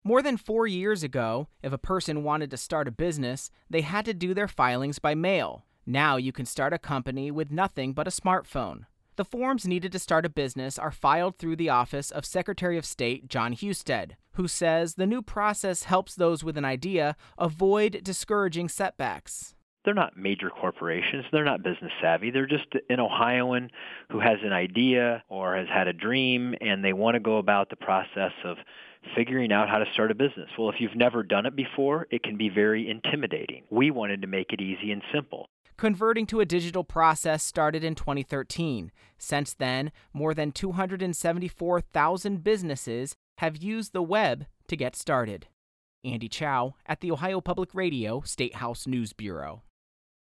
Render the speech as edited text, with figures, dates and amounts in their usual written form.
More than 4 years ago, if a person wanted to start a business, they had to do their filings by mail. Now you can start a company with nothing but a smartphone. The forms needed to start a business are filed through the office of Secretary of State John Husted, who says the new process helps those with an idea avoid discouraging setbacks. They're not major corporations. They're not business savvy. They're just an Ohioan who has an idea or has had a dream, and they want to go about the process of figuring out how to start a business. Well, if you've never done it before, it can be very intimidating. We wanted to make it easy and simple. Converting to a digital process started in 2013. Since then, more than 274,000 businesses have used the web to get started. Andy Chow at the Ohio Public Radio State House News Bureau.